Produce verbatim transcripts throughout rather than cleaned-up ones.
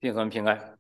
弟兄们平安。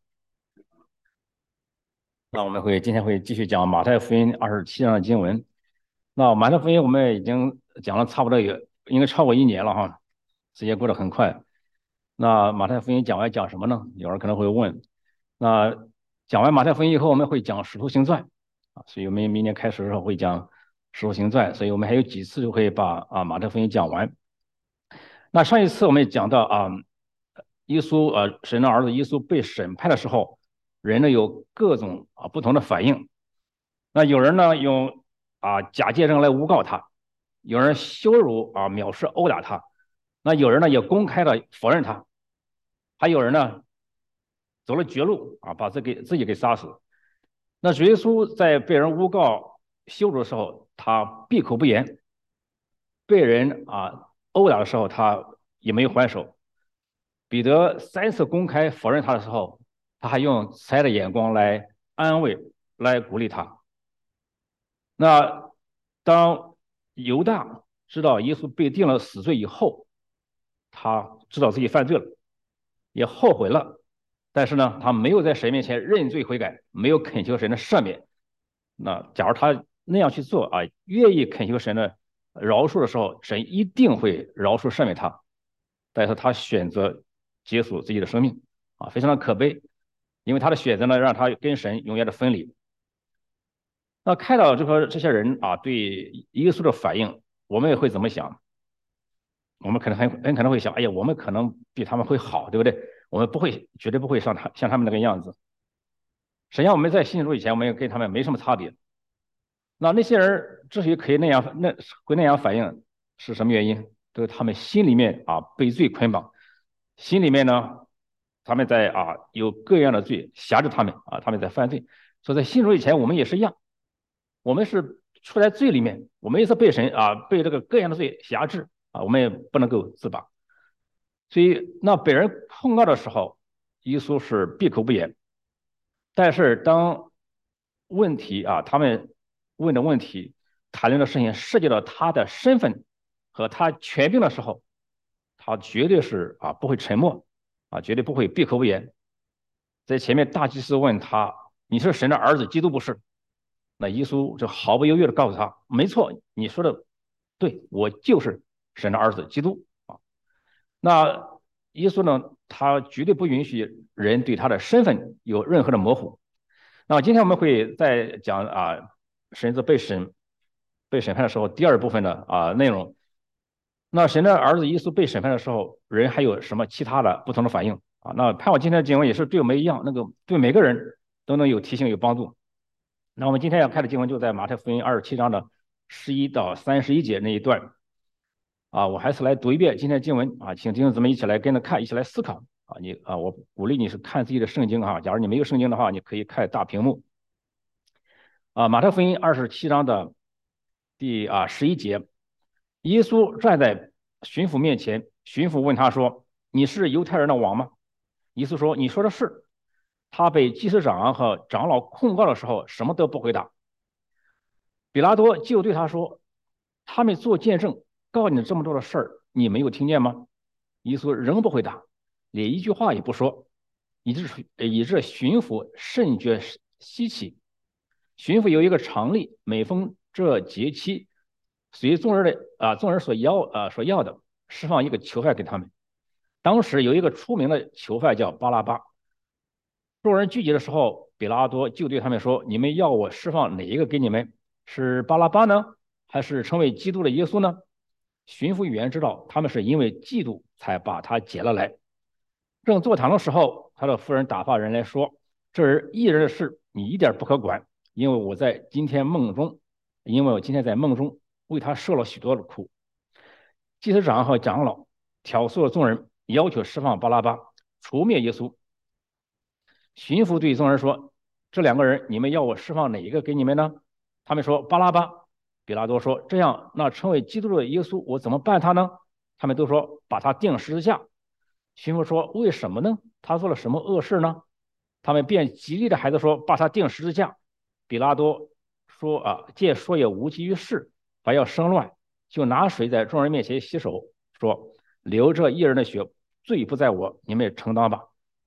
那我们会今天会继续讲马太福音二十七章的经文。那马太福音我们已经讲了差不多有应该超过一年了哈，时间过得很快。那马太福音讲完讲什么呢？有人可能会问。那讲完马太福音以后，我们会讲使徒行传啊，所以我们明年开始的时候会讲使徒行传，所以我们还有几次就会把啊马太福音讲完。那上一次我们也讲到啊，耶稣呃神的儿子耶稣被审判的时候，人呢有各种啊不同的反应。那有人呢用啊假见证来诬告他，有人羞辱啊藐视殴打他，那有人呢也公开的否认他，还有人呢走了绝路啊把自己自己给杀死。那主耶稣在被人诬告羞辱的时候，他闭口不言；被人啊殴打的时候，他也没有还手。彼得三次公开否认他的时候，他还用慈爱的眼光来安慰、来鼓励他。那当犹大知道耶稣被定了死罪以后，他知道自己犯罪了，也后悔了，但是呢，他没有在神面前认罪悔改，没有恳求神的赦免。那假如他那样去做啊，愿意恳求神的饶恕的时候，神一定会饶恕赦免他。但是他选择结束自己的生命啊，非常的可悲，因为他的选择呢，让他跟神永远的分离。那看到这个这些人啊对耶稣的反应，我们也会怎么想？我们可能很很可能会想，哎呀，我们可能比他们会好，对不对？我们不会，绝对不会像他像他们那个样子。实际上我们在信主以前，我们跟他们没什么差别。那那些人之所以可以那样那会那样反应，是什么原因？就是他们心里面啊被罪捆绑，心里面呢他们在啊有各样的罪辖制他们啊，他们在犯罪。所以在信主以前，我们也是一样，我们是处在罪里面，我们也是被神啊被这个各样的罪辖制啊，我们也不能够自拔。所以那被人控告的时候，耶稣是闭口不言。但是当问题啊，他们问的问题、谈论的事情涉及到他的身份和他权柄的时候，他绝对是啊不会沉默啊，绝对不会闭口不言。在前面大祭司问他：“你是神的儿子，基督不是？”那耶稣就毫不犹豫的告诉他：“没错，你说的对，我就是神的儿子，基督啊。”那耶稣呢，他绝对不允许人对他的身份有任何的模糊。那今天我们会再讲啊，神子被审被审判的时候，第二部分的啊内容。那神的儿子耶稣被审判的时候，人还有什么其他的不同的反应啊？那盼望今天的经文也是对我们一样，那个对每个人都能有提醒有帮助。那我们今天要看的经文就在马太福音二十七章的十一到三十一节那一段啊，我还是来读一遍今天的经文啊，请弟兄姊妹一起来跟着看，一起来思考啊。你啊，我鼓励你是看自己的圣经哈，假如你没有圣经的话，你可以看大屏幕啊。马太福音二十七章的第啊十一节，耶稣站在巡抚面前，巡抚问他说：“你是犹太人的王吗？”耶稣说：“你说的是。”他被祭司长和长老控告的时候，什么都不回答。比拉多就对他说：“他们做见证，告你这么多的事儿，你没有听见吗？”耶稣仍不回答，连一句话也不说，以致以致巡抚甚觉稀奇。巡抚有一个常例，每逢这节期，随众人的啊众人所要啊所要的，释放一个囚犯给他们。当时有一个出名的囚犯叫巴拉巴。众人聚集的时候，比拉多就对他们说：“你们要我释放哪一个给你们？是巴拉巴呢，还是成为基督的耶稣呢？”巡抚员知道他们是因为嫉妒才把他解了来。正坐堂的时候，他的夫人打发人来说：“这人一人的事，你一点不可管，因为我在今天梦中，因为我今天在梦中为他受了许多的苦。”祭司长和长老挑唆了众人，要求释放巴拉巴，除灭耶稣。巡抚对众人说：“这两个人，你们要我释放哪一个给你们呢？”他们说：“巴拉巴。”比拉多说：“这样，那称为基督的耶稣，我怎么办他呢？”他们都说：“把他钉十字架。”巡抚说：“为什么呢？他做了什么恶事呢？”他们便极力的孩子说：“把他钉十字架。”比拉多说：“啊，见说也无济于事，还要生乱，就拿水在众人面前洗手，说：流这一人的血，罪不在我，你们也承担吧。”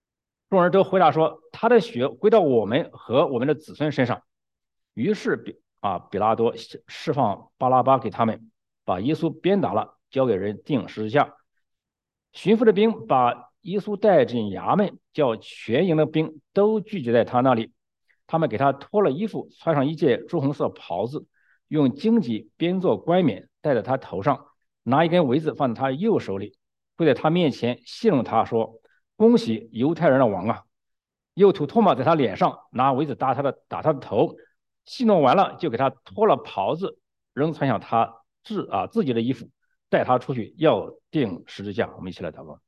众人都回答说：他的血归到我们和我们的子孙身上。于是比啊比拉多释放巴拉巴给他们，把耶稣鞭打了，交给人钉十字架。巡抚的兵把耶稣带进衙门，叫全营的兵都聚集在他那里。他们给他脱了衣服，穿上一件朱红色袍子，用荆棘编作冠冕戴在他头上，拿一根苇子放在他右手里，跪在他面前戏弄他说：恭喜犹太人的王啊！又吐唾沫在他脸上，拿苇子打他的打他的头。戏弄完了，就给他脱了袍子，仍穿上他自啊自己的衣服，带他出去要钉十字架。我们一起来祷告。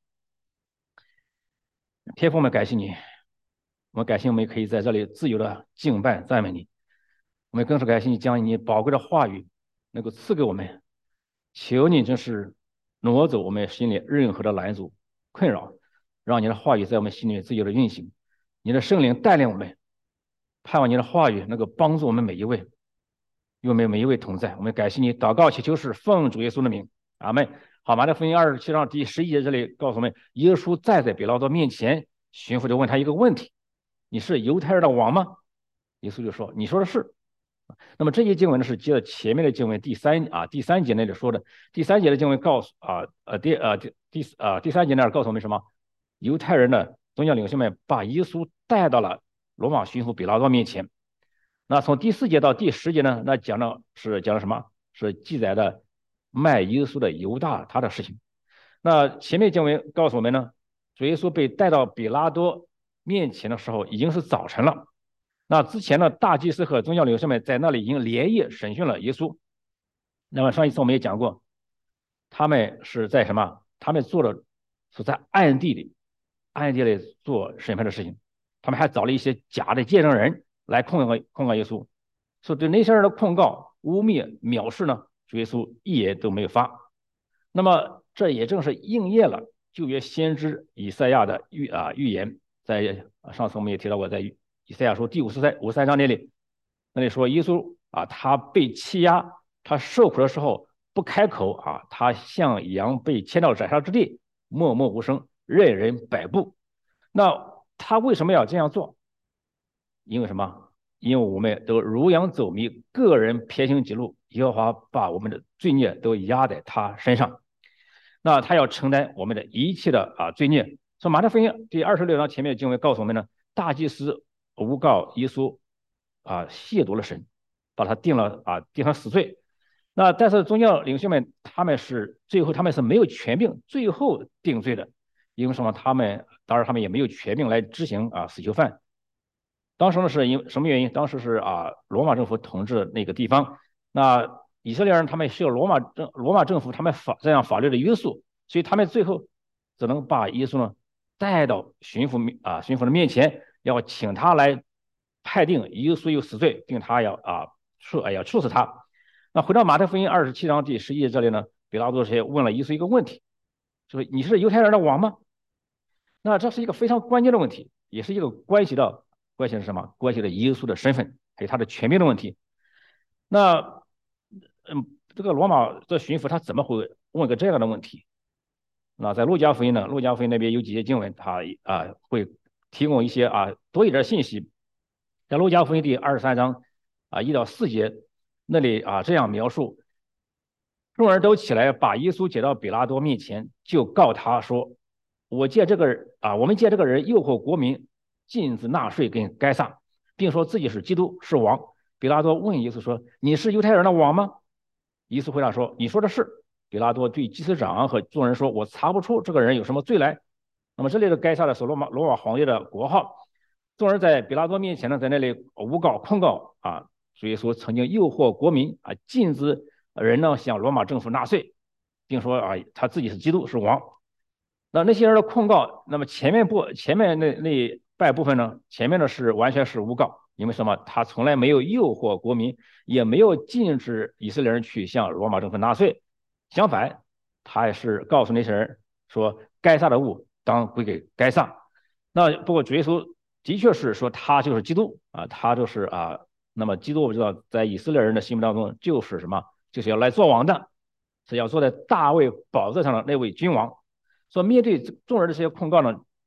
天父，我们感谢你，我们感谢我们可以在这里自由的敬拜赞美你。我们更是感谢你将你宝贵的话语能够赐给我们，求你真是挪走我们心里任何的拦阻困扰，让你的话语在我们心里自由的运行。你的圣灵带领我们，盼望你的话语能够帮助我们每一位，与我们每一位同在。我们感谢你，祷告祈求是奉主耶稣的名，阿门。好，马太福音二十七章第十一节这里告诉我们，耶稣站在比拉多面前，巡抚就问他一个问题：你是犹太人的王吗？耶稣就说：你说的是。那么这些经文呢，是接着前面的经文第三啊第三节那里说的。第三节的经文告诉啊呃第呃第第啊第三节那儿告诉我们什么？犹太人的宗教领袖们把耶稣带到了罗马巡抚比拉多面前。那从第四节到第十节呢，那讲的是讲的什么？是记载的卖耶稣的犹大他的事情。那前面经文告诉我们呢，主耶稣被带到比拉多面前的时候，已经是早晨了。那之前呢，大祭司和宗教领袖们在那里已经连夜审讯了耶稣。那么上一次我们也讲过，他们是在什么？他们做的是在暗地里，暗地里做审判的事情。他们还找了一些假的见证人来控告控告耶稣，所以对那些人的控告、污蔑、藐视呢，主耶稣一言都没有发。那么这也正是应验了旧约先知以赛亚的预啊预言，在上次我们也提到过，在以赛亚书第五十三五十三章那里，那里说耶稣啊，他被欺压，他受苦的时候不开口啊，他像羊被牵到宰杀之地，默默无声，任人摆布。那他为什么要这样做？因为什么？因为我们都如羊走迷，个人偏行己路，耶和华把我们的罪孽都压在他身上。那他要承担我们的一切的啊罪孽。说马太福音第二十六章前面的经文告诉我们呢，大祭司诬告耶稣啊亵渎了神，把他定了啊定他死罪。那但是宗教领袖们他们是最后他们是没有权柄最后定罪的，因为什么？他们当然他们也没有权柄来执行啊死囚犯。当时呢是因什么原因？当时是啊罗马政府统治那个地方，那以色列人他们受罗马政罗马政府他们法这样法律的约束，所以他们最后只能把耶稣呢带到巡抚啊巡抚的面前，要请他来判定耶稣有死罪，并他要啊处哎要处死他。那回到马太福音二十七章第十一节这里呢，比拉多是问了耶稣一个问题，说你是犹太人的王吗？那这是一个非常关键的问题，也是一个关系到关系是什么？关系到耶稣的身份还有他的权柄的问题。那嗯，这个罗马的巡抚他怎么会问个这样的问题？那在路加福音呢？路加福音那边有几节经文，他啊会提供一些啊多一点信息。在路加福音第二十三章啊一到四节那里啊这样描述：众人都起来，把耶稣解到比拉多面前，就告他说：“我见这个人啊，我们见这个人诱惑国民，禁止纳税给该撒，并说自己是基督，是王。”比拉多问耶稣说：“你是犹太人的王吗？”耶稣回答说：“你说的是。”比拉多对祭司长和众人说：“我查不出这个人有什么罪来。”那么这里的该撒的是罗马罗马皇帝的国号。众人在比拉多面前呢，在那里诬告控告啊，主耶稣曾经诱惑国民啊，禁止人呢向罗马政府纳税，并说啊他自己是基督，是王。那那些人的控告，那么前面部前面那那半部分呢，前面的是完全是诬告。因为什么？他从来没有诱惑国民，也没有禁止以色列人去向罗马政府纳税。相反，他还是告诉那些人说，该撒的物当归给该撒。那不过主耶稣的确是说他就是基督啊，他就是啊。那么基督我们知道，在以色列人的心目当中就是什么？就是要来做王的，是要坐在大卫宝座上的那位君王。所以面对众人的这些控告呢，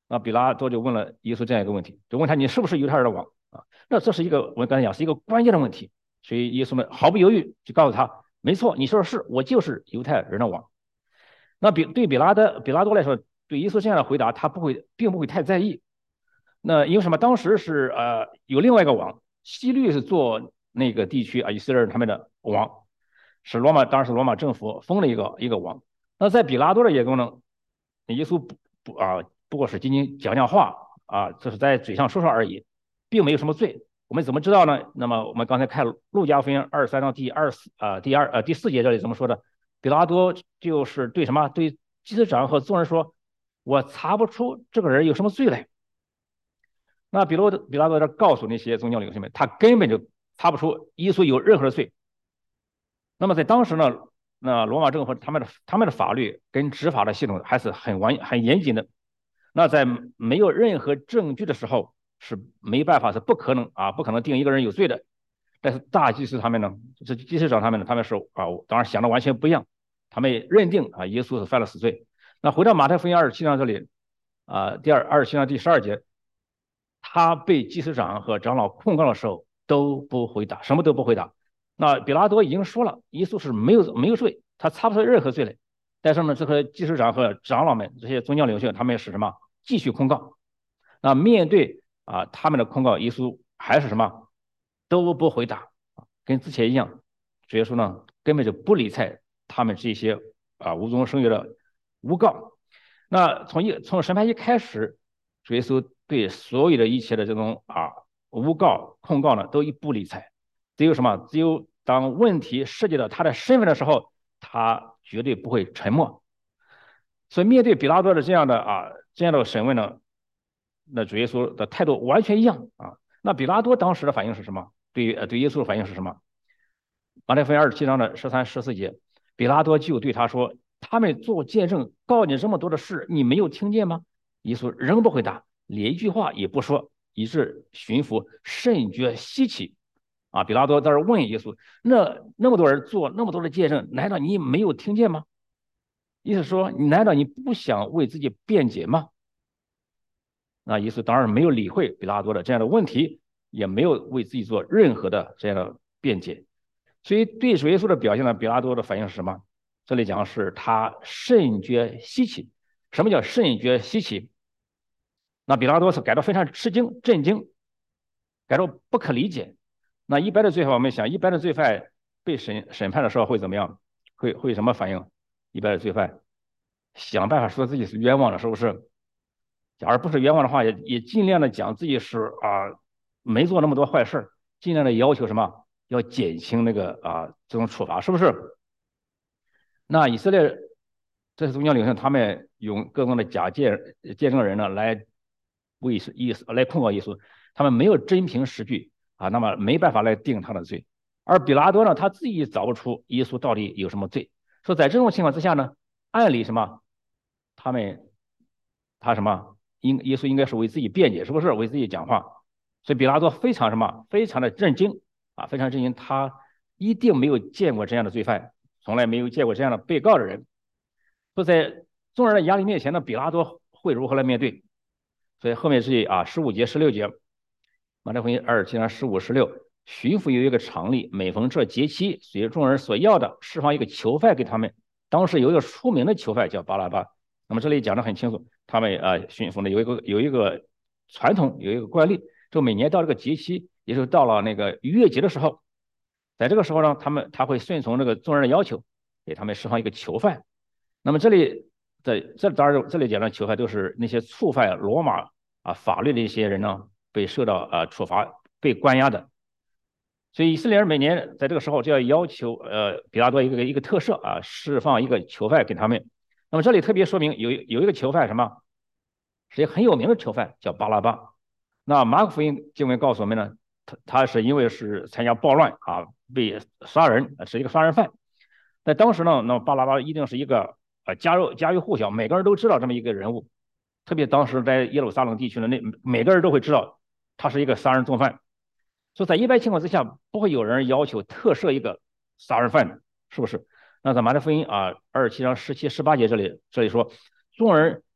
那比拉多就问了耶稣这样一个问题，就问他你是不是犹太人的王啊？那这是一个我刚才讲是一个关键的问题，所以耶稣们毫不犹豫就告诉他，没错，你说的是，我就是犹太人的王。那比对比拉的比拉多来说，对耶稣这样的回答，他不会并不会太在意。那因为什么？当时是呃有另外一个王，希律是做那个地区啊以色列人他们的王，是罗马当时罗马政府封了一个一个王。那在比拉多的眼中呢，耶稣不不啊不过是仅仅讲讲话啊，这是在嘴上说说而已，并没有什么罪。我们怎么知道呢？那么我们刚才看路加福音二三到第二四啊第二呃第四节这里怎么说的？比拉多就是对什么对祭司长和众人说，我查不出这个人有什么罪来。那比罗比拉多在告诉那些宗教领袖们，他根本就查不出耶稣有任何的罪。那么在当时呢，那罗马政府他们的他们的法律跟执法的系统还是很完很严谨的。那在没有任何证据的时候是没办法是不可能啊不可能定一个人有罪的。但是大祭司他们呢，这祭司长他们呢，他们是啊当然想的完全不一样，他们认定啊耶稣是犯了死罪。那回到马太福音二十七章这里啊第二二十七章第十二节。他被祭司长和长老控告的时候都不回答，什么都不回答。那比拉多已经说了，耶稣是没有没有罪，他查不出任何罪来。但是呢，这个祭司长和长老们这些宗教领袖，他们是什么？继续控告。那面对啊他们的控告，耶稣还是什么都不回答，跟之前一样。主耶稣呢根本就不理睬他们这些啊无中生有的诬告。那从一从审判一开始，主耶稣对所有的一切的这种啊诬告控告呢，都一不理睬。只有什么？只有当问题涉及到他的身份的时候，他绝对不会沉默。所以面对比拉多的这样的啊这样的审问呢，那主耶稣的态度完全一样啊。那比拉多当时的反应是什么？对于呃对耶稣的反应是什么？马太福音二十七章的十三、十四节，比拉多就对他说：“他们做见证告你这么多的事，你没有听见吗？”耶稣仍不回答，连一句话也不说，以致巡抚甚觉稀奇。啊，比拉多在这问耶稣：“那那么多人做那么多的见证，难道你没有听见吗？”意思说，难道你不想为自己辩解吗？那耶稣当然没有理会比拉多的这样的问题，也没有为自己做任何的这样的辩解。所以对主耶稣的表现呢，比拉多的反应是什么？这里讲是他甚觉稀奇。什么叫甚觉稀奇？那比拉多是感到非常吃惊、震惊，感到不可理解。那一般的罪犯，我们想，一般的罪犯被审审判的时候会怎么样？会会什么反应？一般的罪犯想办法说自己是冤枉的，是不是？假如不是冤枉的话，也也尽量的讲自己是啊没做那么多坏事，尽量的要求什么？要减轻那个啊这种处罚，是不是？那以色列这些宗教领袖，他们用各种的假见见证人呢，来为意思来控告耶稣，他们没有真凭实据啊，那么没办法来定他的罪。而比拉多呢，他自己找不出耶稣到底有什么罪。说在这种情况之下呢，按理什么，他们他什么应耶稣应该是为自己辩解，是不是为自己讲话？所以比拉多非常什么，非常的震惊啊，非常震惊，他一定没有见过这样的罪犯。从来没有见过这样的被告的人，说在众人的压力面前呢，比拉多会如何来面对？所以后面是啊十五节、十六节，马太福音二十七章十五、十六，巡抚有一个常例，每逢这节期，随众人所要的，释放一个囚犯给他们。当时有一个出名的囚犯叫巴拉巴。那么这里讲的很清楚，他们啊巡抚呢有一个有一个传统，有一个惯例，就每年到这个节期，也就是到了那个逾越节的时候。在这个时候呢，他们他会顺从这个众人的要求，给他们释放一个囚犯。那么这里在这当然这里讲的囚犯都是那些触犯罗马啊法律的一些人呢，被受到啊处罚、被关押的。所以以色列人每年在这个时候就要要求呃比拉多一个一个特赦啊，释放一个囚犯给他们。那么这里特别说明有有一个囚犯什么，是一个很有名的囚犯叫巴拉巴。那马可福音经文告诉我们呢，他他是因为是参加暴乱啊。被杀人，是一个杀人犯。在当时呢，那巴拉巴一定是一个呃家喻家喻户晓，每个人都知道这么一个人物。特别当时在耶路撒冷地区呢，那每个人都会知道他是一个杀人重犯。所以在一般情况之下，不会有人要求特赦一个杀人犯的，是不是？那在马太福音啊二十七章十七、十八节这里，这里说，众人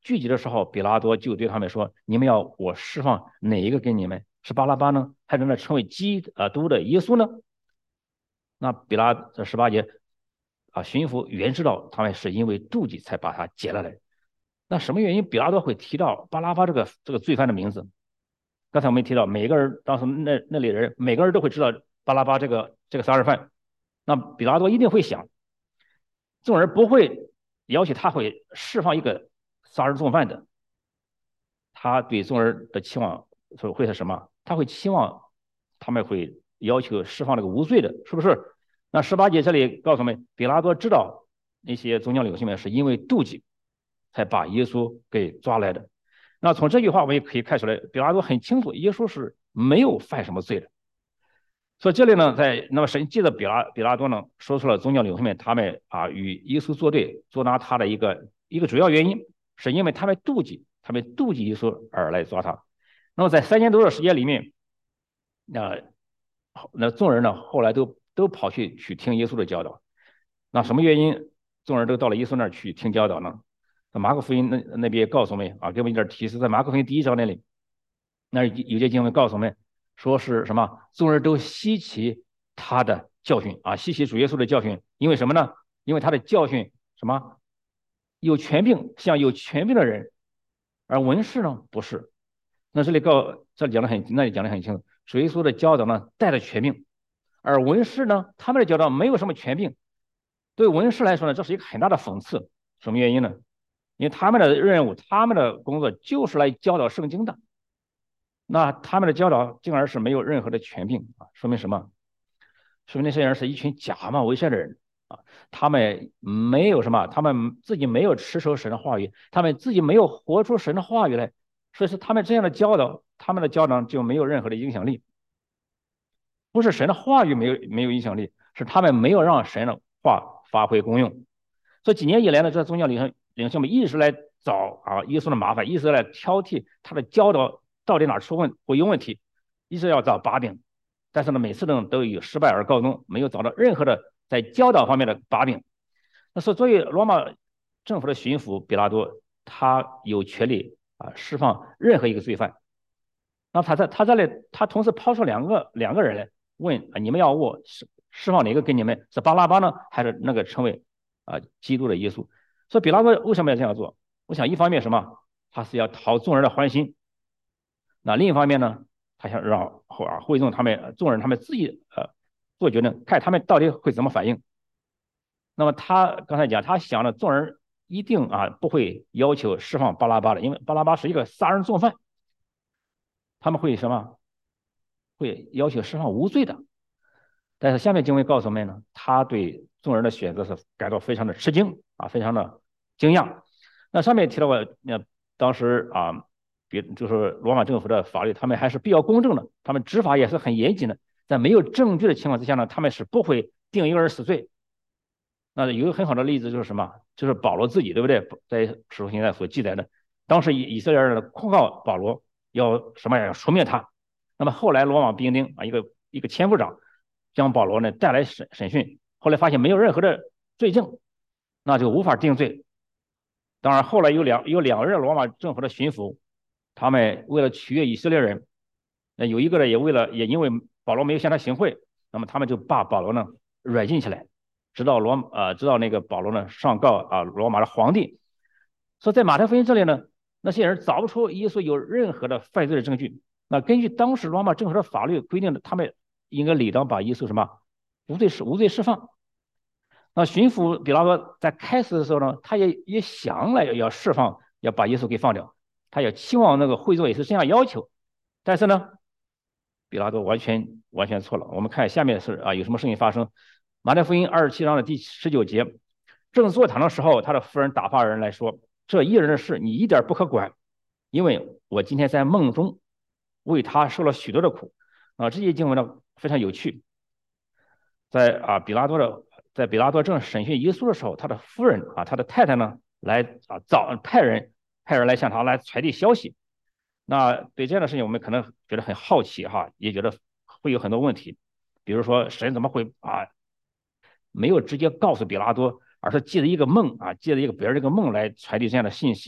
聚集的时候，比拉多就对他们说：你们要我释放哪一个给你们？是巴拉巴呢，还是那称为基督的耶稣呢？那比拉这十八节啊，巡抚原知道他们是因为妒忌才把他解了来。那什么原因比拉多会提到巴拉巴这个这个罪犯的名字？刚才我们提到，每个人当时那那里人每个人都会知道巴拉巴这个这个杀人犯。那比拉多一定会想，众人不会要求他会释放一个杀人重犯的，他对众人的期望会是什么？他会期望他们会要求释放那个无罪的，是不是？那十八节这里告诉我们，比拉多知道那些宗教领袖们是因为妒忌才把耶稣给抓来的。那从这句话我们也可以看出来，比拉多很清楚耶稣是没有犯什么罪的。所以这里呢，在那么神借着比拉比拉多呢，说出了宗教领袖们他们啊与耶稣作对，捉拿他的一个一个主要原因，是因为他们妒忌，他们妒忌耶稣而来抓他。那么在三年多的时间里面，那那众人呢后来都都跑去去听耶稣的教导。那什么原因众人都到了耶稣那儿去听教导呢？那马可福音那那边告诉我们啊，给我们一点提示，在马可福音第一章那里，那有些经文告诉我们。说是什么？众人都稀奇他的教训啊，稀奇主耶稣的教训，因为什么呢？因为他的教训什么？有权柄，像有权柄的人，而文士呢不是。那这里告这里讲的很，那里讲的很清楚，主耶稣的教导呢带着权柄，而文士呢他们的教导没有什么权柄。对文士来说呢，这是一个很大的讽刺。什么原因呢？因为他们的任务，他们的工作就是来教导圣经的。那他们的教导竟然是没有任何的权柄啊，说明什么？说明那些人是一群假冒伪善的人啊，他们没有什么，他们自己没有持守神的话语，他们自己没有活出神的话语来，所以说他们这样的教导，他们的教导就没有任何的影响力。不是神的话语没有没有影响力，是他们没有让神的话发挥功用。这几年以来呢，这宗教领袖领袖们一直来找啊耶稣的麻烦，一直来挑剔他的教导。到底哪出问会有问题，一直要找把柄，但是呢，每次呢都以失败而告终，没有找到任何的在教导方面的把柄。那所以，作为罗马政府的巡抚比拉多，他有权利啊释放任何一个罪犯。那他在他这里，他同时抛出两个两个人来问啊，你们要我释释放哪个给你们？是巴拉巴呢，还是那个称为啊基督的耶稣？所以比拉多为什么要这样做？我想一方面什么，他是要讨众人的欢心。那另一方面呢，他想让后啊会众他们众人他们自己呃做决定，看他们到底会怎么反应。那么他刚才讲，他想了众人一定啊不会要求释放巴拉巴的，因为巴拉巴是一个杀人重犯，他们会什么？会要求释放无罪的。但是下面经文告诉我们呢，他对众人的选择是感到非常的吃惊啊，非常的惊讶。那上面提到过，那当时啊。比就是罗马政府的法律，他们还是比较公正的，他们执法也是很严谨的。在没有证据的情况之下呢，他们是不会定一个人死罪。那有一个很好的例子就是什么？就是保罗自己，对不对？在使徒行传所记载的，当时以以色列人控告保罗要什么呀？要除灭他。那么后来罗马兵丁啊，一个一个千夫长将保罗呢带来审审讯，后来发现没有任何的罪证，那就无法定罪。当然后来有两有两任罗马政府的巡抚。他们为了取悦以色列人，那有一个呢也为了也因为保罗没有向他行贿，那么他们就把保罗呢软禁起来，直到罗呃直到那个保罗呢上告啊罗马的皇帝。所以在马太福音这里呢，那些人找不出耶稣有任何的犯罪的证据。那根据当时罗马政府的法律规定的，他们应该理当把耶稣什么无罪释无罪释放。那巡抚比拉多在开始的时候呢，他也也想了要释放，要把耶稣给放掉。他也期望那个会众也是这样要求，但是呢，比拉多完全完全错了。我们看下面是啊，有什么事情发生？马太福音二十七章的第十九节，正坐堂的时候，他的夫人打发人来说：“这一人的事你一点不可管，因为我今天在梦中为他受了许多的苦。”啊，这些经文呢非常有趣。在啊比拉多的在比拉多正审讯耶稣的时候，他的夫人啊，他的太太呢来啊找派人。派人来向他来传递消息。那对这样的事情，我们可能觉得很好奇哈，也觉得会有很多问题。比如说，神怎么会啊没有直接告诉比拉多，而是借着一个梦啊，借着一个别人这个梦来传递这样的信息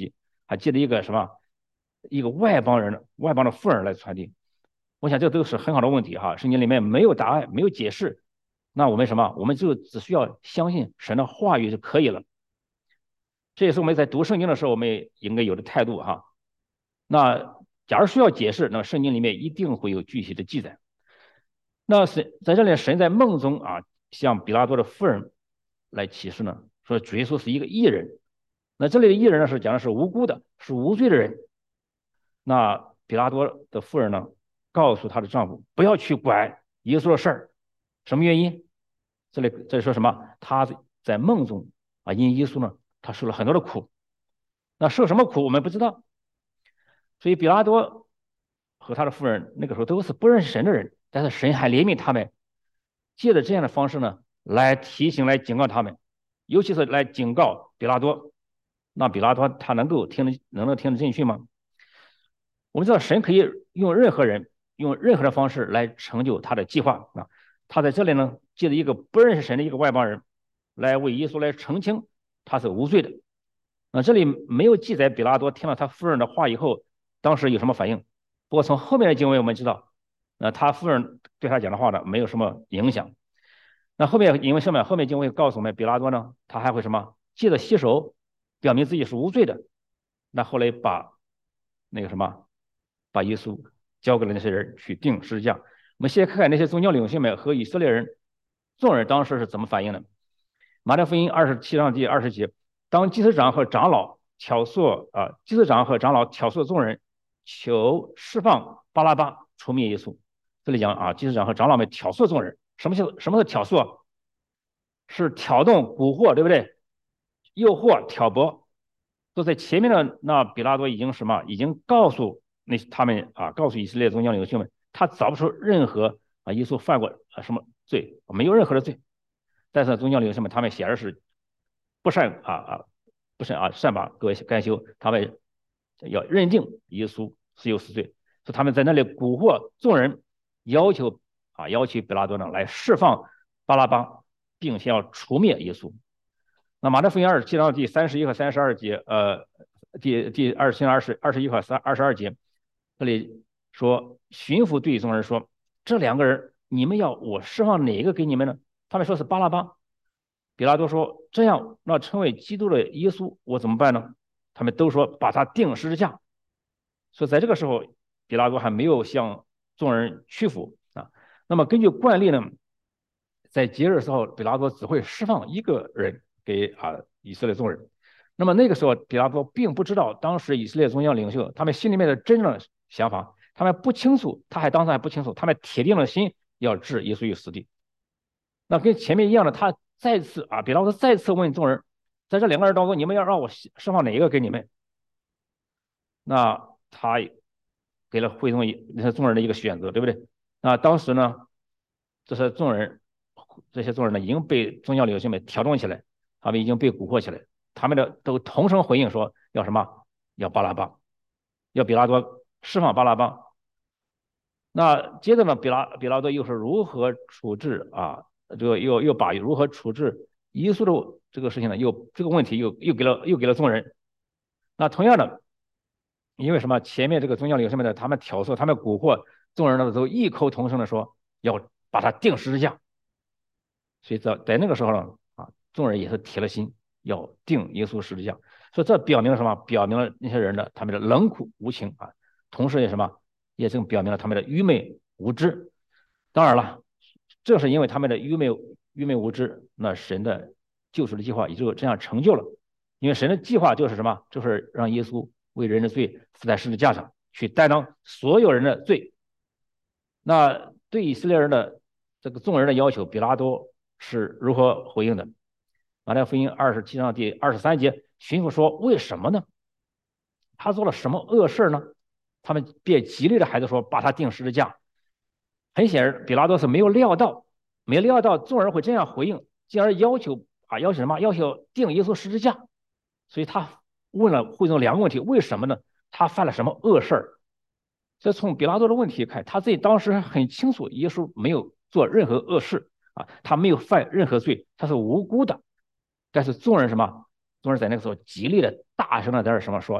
还借着一个什么一个外邦人外邦的妇人来传递。我想这都是很好的问题哈，圣经里面没有答案，没有解释，那我们什么？我们就只需要相信神的话语就可以了。这也是我们在读圣经的时候我们应该有的态度哈。那假如需要解释，那么圣经里面一定会有具体的记载。那神在这里，神在梦中啊，向比拉多的夫人来启示呢，说主耶稣是一个义人。那这里的义人呢，是讲的是无辜的，是无罪的人。那比拉多的夫人呢，告诉她的丈夫不要去管耶稣的事儿，什么原因？这里这里说什么？他在梦中啊，因耶稣呢，他受了很多的苦。那受什么苦我们不知道，所以比拉多和他的夫人那个时候都是不认识神的人，但是神还怜悯他们，借着这样的方式呢，来提醒、来警告他们，尤其是来警告比拉多。那比拉多他能够听得能够听得进去吗？我们知道神可以用任何人、用任何的方式来成就他的计划啊。他在这里呢，借着一个不认识神的一个外邦人，来为耶稣来澄清他是无罪的。那这里没有记载比拉多听了他夫人的话以后，当时有什么反应。不过从后面的经文我们知道，那他夫人对他讲的话呢，没有什么影响。那后面因为什么？后面经文告诉我们，比拉多呢，他还会什么？借着洗手，表明自己是无罪的。那后来把那个什么，把耶稣交给了那些人去钉十字架。我们先看看那些宗教领袖们和以色列人众人当时是怎么反应的。马太福音二十七章第二十节，当祭司长和长老挑唆啊，祭司长和长老挑唆众人，求释放巴拉巴，除灭耶稣。这里讲啊，祭司长和长老们挑唆众人，什么是什么是挑唆？是挑动、蛊惑，对不对？诱惑、挑拨。都在前面的那比拉多已经什么？已经告诉那他们啊，告诉以色列宗教领袖们，他找不出任何啊耶稣犯过啊什么罪，没有任何的罪。但是宗教领袖们他们显然是不善啊啊不善啊善罢各甘休，他们要认定耶稣是有死罪，所以他们在那里蛊惑众人，要求啊要求比拉多呢来释放巴拉巴，并且要除灭耶稣。那马太福音二十七章第三十一和三十二节，呃，第第二十七章二十二十一和三二十二节，这里说巡抚对众人说：“这两个人，你们要我释放哪一个给你们呢？”他们说是巴拉巴。比拉多说：“这样，那称为基督的耶稣，我怎么办呢？”他们都说把他钉十字架。所以在这个时候，比拉多还没有向众人屈服啊。那么根据惯例呢，在节日的时候，比拉多只会释放一个人给啊以色列众人。那么那个时候，比拉多并不知道当时以色列宗教领袖他们心里面的真正的想法，他们不清楚，他还当时还不清楚，他们铁定了心要置耶稣于死地。那跟前面一样的，他再次啊，比拉多再次问众人，在这两个人当中，你们要让我释放哪一个给你们？那他给了会众那些众人的一个选择，对不对？那当时呢，这些众人，这些众人呢，已经被宗教领袖们挑动起来，他们已经被蛊惑起来，他们的都同声回应说要什么？要巴拉巴，要比拉多释放巴拉巴。那接着呢，比拉比拉多又是如何处置啊？这个又又把如何处置耶稣的这个事情呢？又这个问题又又给了又给了众人。那同样的，因为什么？前面这个宗教领袖们的他们挑唆、他们蛊惑众人呢，都异口同声的说要把他钉十字架。所以在在那个时候呢，啊，众人也是铁了心要钉耶稣十字架。所以这表明了什么？表明了那些人的他们的冷酷无情啊，同时也什么？也正表明了他们的愚昧无知。当然了，正是因为他们的愚昧愚昧无知，那神的救赎的计划也就这样成就了。因为神的计划就是什么？就是让耶稣为人的罪付在十字架上，去担当所有人的罪。那对以色列人的这个众人的要求，比拉多是如何回应的？马太福音二十七章第二十三节，巡抚说：“为什么呢？他做了什么恶事呢？”他们便极力的孩子说：“把他钉十字架。”很显然，比拉多是没有料到，没料到众人会这样回应，进而要求啊，要求什么？要求钉耶稣十字架。所以他问了会众两个问题：为什么呢？他犯了什么恶事儿？这从比拉多的问题看，他自己当时很清楚，耶稣没有做任何恶事啊，他没有犯任何罪，他是无辜的。但是众人什么？众人在那个时候极力的大声的在这什么说要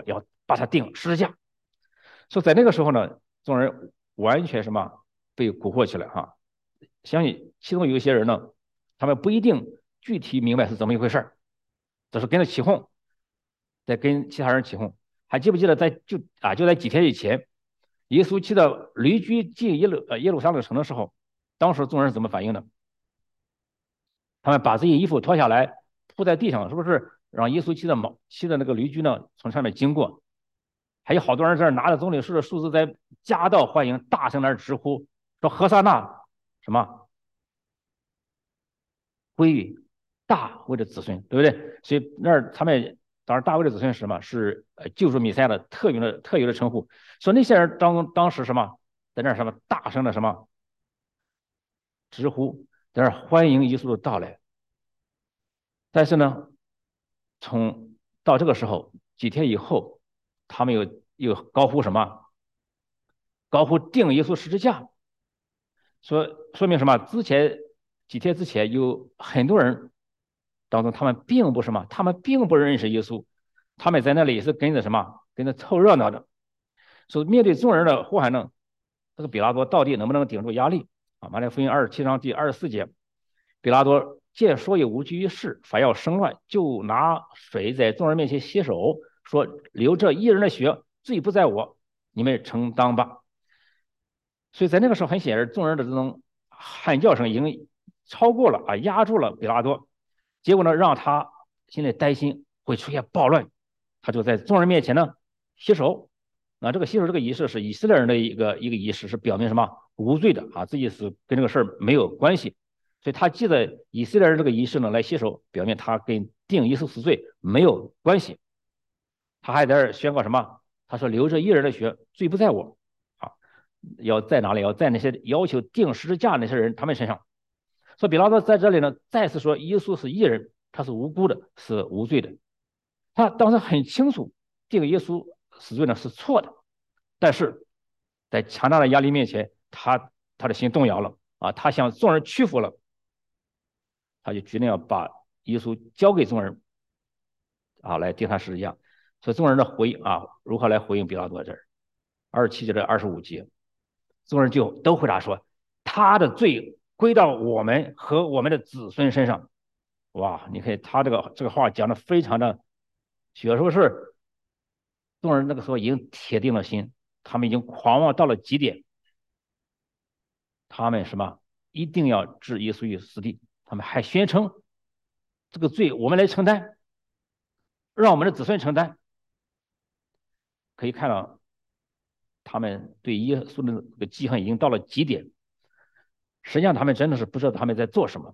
把他钉十字架。所以在那个时候呢，众人完全什么被蛊惑起来哈。相信其中有一些人呢，他们不一定具体明白是怎么一回事，只是跟着起哄，在跟其他人起哄。还记不记得在就啊就在几天以前，耶稣骑着驴驹进耶路呃耶路撒冷城的时候，当时众人是怎么反应的？他们把自己衣服脱下来铺在地上，是不是让耶稣骑的马骑的那个驴驹呢从上面经过？还有好多人在那拿着棕榈树的树枝在夹道欢迎，大声那直呼说：何塞纳什么归于大卫的子孙，对不对？所以那儿他们当然大卫的子孙是什么？是呃救主弥赛亚的特有的特有的称呼。说那些人当当时什么在那什么大声的什么直呼，在那欢迎耶稣的到来。但是呢，从到这个时候几天以后，他们又又高呼什么？高呼钉耶稣十字架，说说明什么？之前几天之前有很多人当中，他们并不什么，他们并不认识耶稣，他们在那里也是跟着什么，跟着凑热闹的。所以面对众人的呼喊呢，这个比拉多到底能不能顶住压力啊？马太福音二十七章第二十四节，比拉多见说也无济于事，反要生乱，就拿水在众人面前洗手，说：流这一人的血，罪不在我，你们承担吧。所以在那个时候，很显然，众人的这种喊叫声已经超过了啊，压住了比拉多。结果呢，让他现在担心会出现暴乱，他就在众人面前呢洗手。那这个洗手这个仪式是以色列人的一个一个仪式，是表明什么无罪的啊，自己是跟这个事儿没有关系。所以他记得以色列人这个仪式呢来洗手，表明他跟定耶稣死罪没有关系。他还在这宣告什么？他说：流着一人的血，罪不在我。要在哪里？要在那些要求钉十字架那些人他们身上。所以比拉多在这里呢，再次说耶稣是义人，他是无辜的，是无罪的。他当时很清楚，定耶稣死罪呢是错的，但是在强大的压力面前，他他的心动摇了啊，他向众人屈服了，他就决定要把耶稣交给众人啊，来钉他十字架。所以众人的回应啊，如何来回应比拉多这儿？二十七节的二十五节。众人就都回答说：他的罪归到我们和我们的子孙身上。哇，你看他这个这个话讲的非常的，有时候是众人那个时候已经铁定了心，他们已经狂妄到了极点，他们什么一定要置耶稣于死地，他们还宣称这个罪我们来承担，让我们的子孙承担。可以看到他们对耶稣的这个记恨已经到了极点。实际上他们真的是不知道他们在做什么。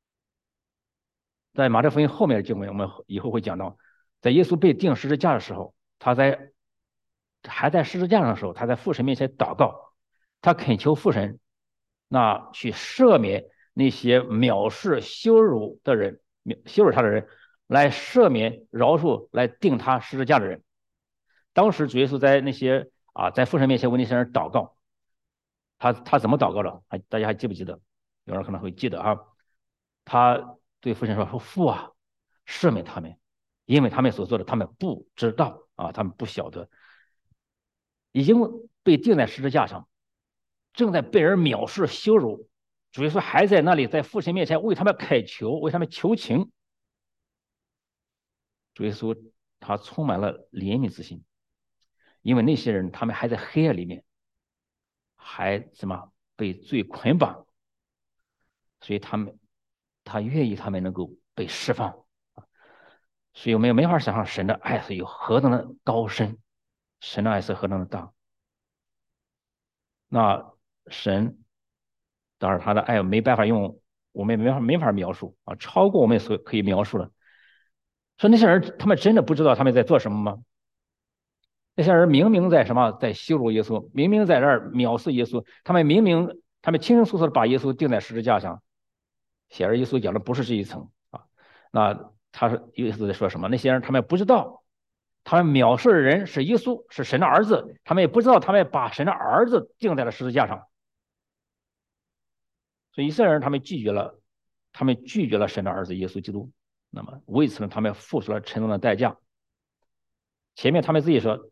在马太福音后面的经文，我们以后会讲到，在耶稣被钉十字架的时候，他在还在十字架上的时候，他在父神面前祷告，他恳求父神，那去赦免那些藐视羞辱的人，羞辱他的人，来赦免饶恕来钉他十字架的人。当时主耶稣在那些啊在父神面前为那些人祷告，他他怎么祷告的？还大家还记不记得？有人可能会记得啊，他对父神说：说父啊，赦免他们，因为他们所做的他们不知道啊，他们不晓得，已经被钉在十字架上，正在被人藐视羞辱。主耶稣还在那里在父神面前为他们恳求，为他们求情。主耶稣他充满了怜悯之心，因为那些人他们还在黑暗里面，还什么被罪捆绑，所以他们他愿意他们能够被释放。所以我们也没法想象神的爱是有何等的高深，神的爱是何等的大。那神当然他的爱没办法用，我们没法没法描述啊，超过我们所可以描述的。说那些人他们真的不知道他们在做什么吗？那些人明明在什么在羞辱耶稣，明明在这儿藐视耶稣，他们明明他们清清楚楚的把耶稣钉在十字架上，显然耶稣讲的不是这一层啊。那他是耶稣在说什么？那些人他们不知道，他们藐视的人是耶稣，是神的儿子，他们也不知道他们把神的儿子钉在了十字架上。所以以色列人他们拒绝了，他们拒绝了神的儿子耶稣基督。那么为此呢，他们付出了沉重的代价。前面他们自己说，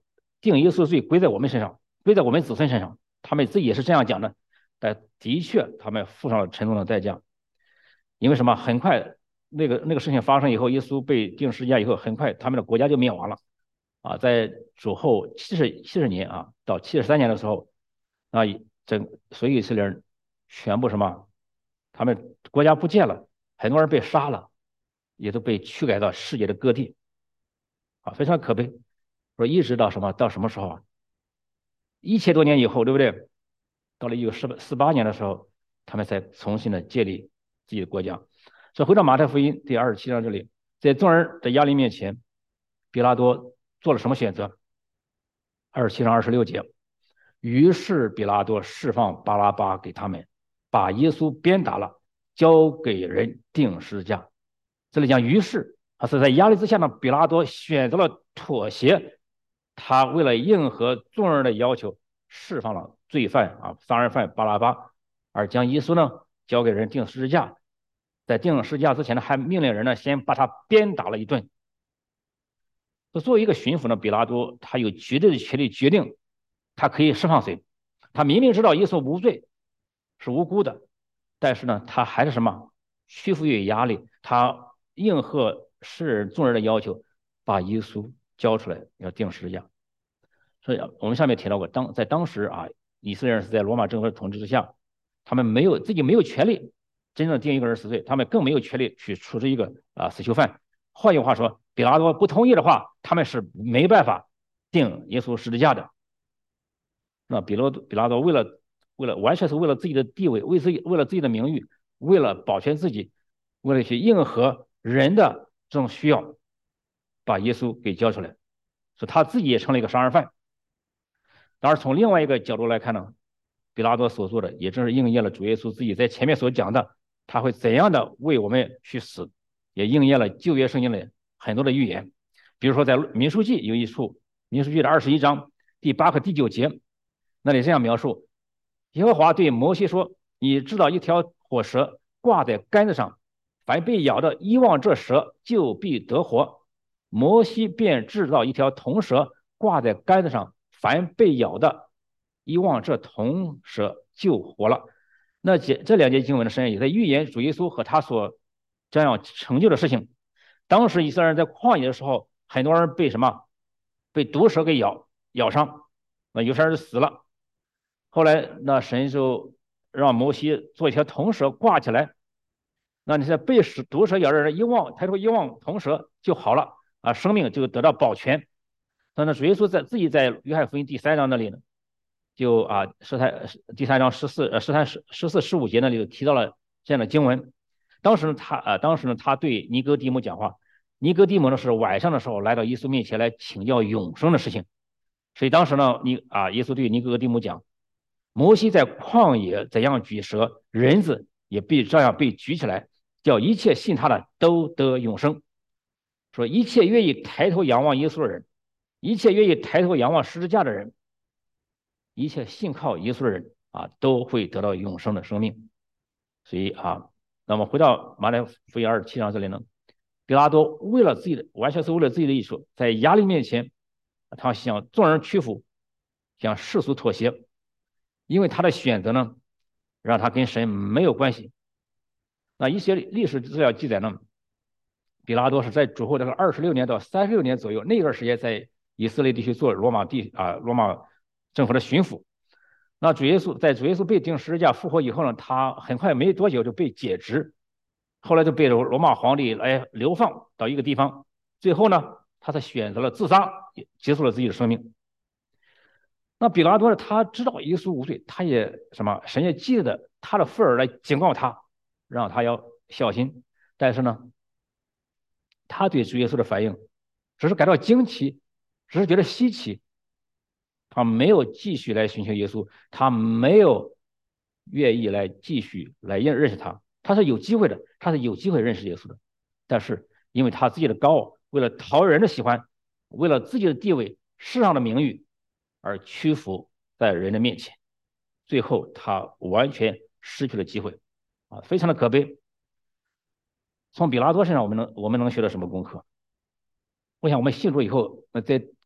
定耶稣的罪归在我们身上，归在我们子孙身上。他们自己也是这样讲的，但的确他们付上了沉重的代价。因为什么？很快那个那个事情发生以后，耶稣被钉十字架以后，很快他们的国家就灭亡了啊！在主后七十七十年啊，到七十三年的时候，啊，整所有以色列人全部什么？他们国家不见了，很多人被杀了，也都被驱赶到世界的各地啊，非常可悲。说一直到什么？到什么时候啊？一千多年以后，对不对？到了一九四八年的时候，他们才重新的建立自己的国家。所以回到马太福音第二十七章这里，在众人的压力面前，比拉多做了什么选择？二十七章二十六节，于是比拉多释放巴拉巴给他们，把耶稣鞭打了，交给人钉十字架。这里讲于是，他是在压力之下呢，比拉多选择了妥协，他为了应和众人的要求，释放了罪犯啊杀人犯巴拉巴，而将耶稣呢交给人钉十字架。在钉十字架之前呢，还命令人呢先把他鞭打了一顿。作为一个巡抚呢，比拉多他有绝对的权利决定他可以释放谁。他明明知道耶稣无罪，是无辜的，但是呢，他还是什么屈服于压力，他应和世人众人的要求，把耶稣交出来，要钉十字架。所以我们上面提到过，当在当时啊，以色列人是在罗马政府的统治之下，他们没有自己没有权利真正定一个人死罪，他们更没有权利去处置一个啊死囚犯。换句话说，比拉多不同意的话，他们是没办法定耶稣十字架的。那比拉多比拉多为了为了完全是为了自己的地位，为自己为了自己的名誉，为了保全自己，为了去应和人的这种需要，把耶稣给交出来，所以他自己也成了一个杀人犯。当然，从另外一个角度来看呢，比拉多所做的也正是应验了主耶稣自己在前面所讲的，他会怎样的为我们去死，也应验了旧约圣经的很多的预言。比如说在民数记有一处，民数记的二十一章第八和第九节，那里这样描述：耶和华对摩西说：“你制造一条火蛇挂在杆子上，凡被咬的依望这蛇，就必得活。摩西便制造一条铜蛇挂在杆子上，凡被咬的依望这铜蛇就活了。”那这这两节经文的深也在预言主耶稣和他所将要成就的事情。当时以色列人在旷野的时候，很多人被什么？被毒蛇给咬咬伤，那有些人就死了。后来那神就让摩西做一条铜蛇挂起来，那你在被毒蛇咬的人一望抬头一望铜蛇就好了啊，生命就得到保全。那那主耶稣在自己在约翰福音第三章那里呢，就啊十三第三章十四呃十三十十四十五节那里就提到了这样的经文。当时呢他啊当时呢他对尼哥底母讲话，尼哥底母呢是晚上的时候来到耶稣面前来请教永生的事情，所以当时呢尼啊耶稣对尼哥底母讲，摩西在旷野怎样举蛇，人子也必这样被举起来，叫一切信他的都得永生。说一切愿意抬头仰望耶稣的人，一切愿意抬头仰望十字架的人，一切信靠耶稣的人啊，都会得到永生的生命。所以啊，那么回到马太福音二十七章这里呢，比拉多为了自己的，完全是为了自己的益处，在压力面前，他向众人屈服，向世俗妥协，因为他的选择呢，让他跟神没有关系。那一些历史资料记载呢，比拉多是在主后这个二十六年到三十六年左右那段时间，在以色列地区做罗马地啊罗马政府的巡抚。那主耶稣在主耶稣被钉十字架复活以后呢，他很快没多久就被解职，后来就被罗马皇帝来流放到一个地方，最后呢，他才选择了自杀，结束了自己的生命。那比拉多呢，他知道耶稣无罪，他也什么，神也记得他的父儿来警告他，让他要小心。但是呢，他对主耶稣的反应只是感到惊奇，只是觉得稀奇，他没有继续来寻求耶稣，他没有愿意来继续来认认识他。他是有机会的，他是有机会认识耶稣的，但是因为他自己的高傲，为了讨人的喜欢，为了自己的地位、世上的名誉而屈服在人的面前，最后他完全失去了机会，啊，非常的可悲。从比拉多身上，我们能我们能学到什么功课？我想我们信主以后，那在